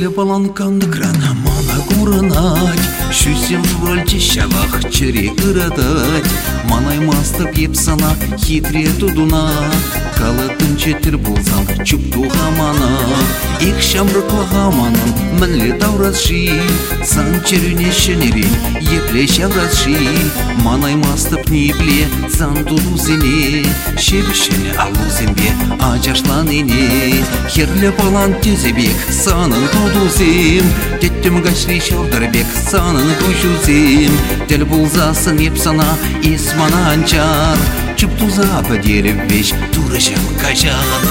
Херле баланканды крана мана куранать, шүсем журальче шабах чири ырыдать. Манай мастып еп сана хитре тудуна, калытын четір болсам чуптуға мана. Ик шамрықлыға манын мінлі таурасши, сан черуне шенерин епле шаврасши. Манай мастып непле сан туду зене, шебішіне алу зембе ажашлан ине. Херле балан тезебек санын туду зем, теттім гашли шалдарбек санын көшу зем. Тел болзасын еп сана исмана анчар, чуптуза бәдеріп веш турышым кажан.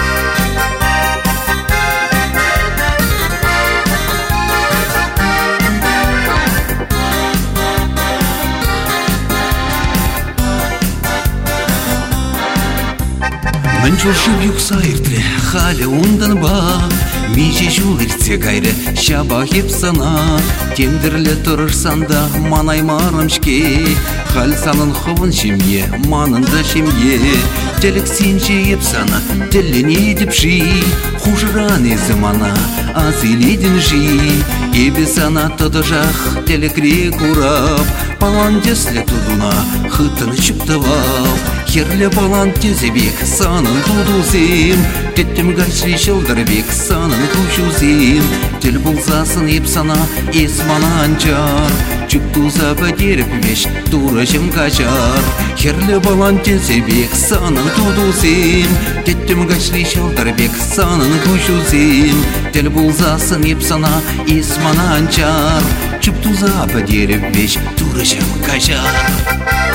Мен жошып юксайртле халі ондан ба, меже жулырте кайры шаба хеп сана. Тендірлі тұрырсанда манай марымшке, хал санын ховын шемье, манында шемье. Телек сенче еп сана, тіліне деп жи, хужыран езі мана, аз еледін жи. Ебе сана тұдыжақ, телекре курап, палан десле тудуна, хытын чуптывап. Херле балан тезебек санын тудузем, теттім гашри шылдырбек санын күшузем. Тел болсасын еп сана есмана анчар, чуптуза бәдеріп веш турышым кажар. Херле балан тезебек санын тудузем, теттім гашри шылдырбек санын күшузем. Тел болсасын еп сана есмана анчар, чуптуза бәдеріп веш турышым кажар.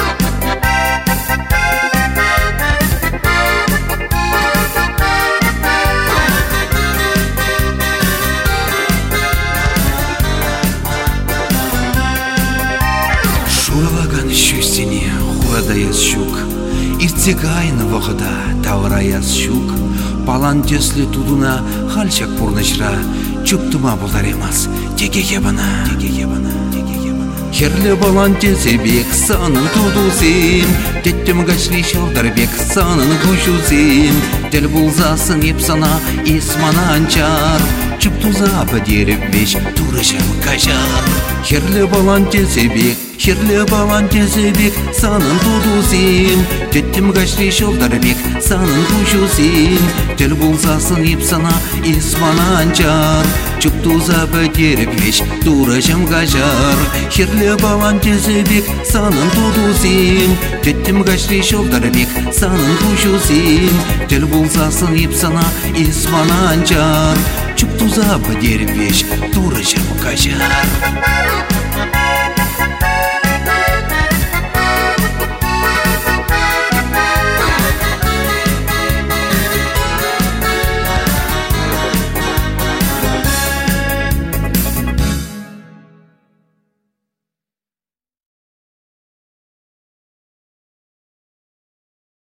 Шуралаган шүстене хурадаяз шук, иртсек айны вағыда тавыраяз шук. Палан тесле тудуна халчак пурнышра, чуптыма болар емас теке ебана. Херле балан тезебек санын тудузем, теттім гашли шалдарбек санын күшузем. Тел болзасын еп сана исмана анчар, чуптуза бәдеріп веш турышым кажар. Херле балан тезебек санын тудузем, теттім гашли шалдарбек санын күшузем. Тел болзасын еп сана исмана анчар, чуптуза бәдеріп веш турышым кажар. Херле балан тезебек санын тудузем, теттім гашли шалдарбек санын күшузем. Тел болзасын еп сана исмана анчар, чуптуза бәдеріп веш турышым кажар.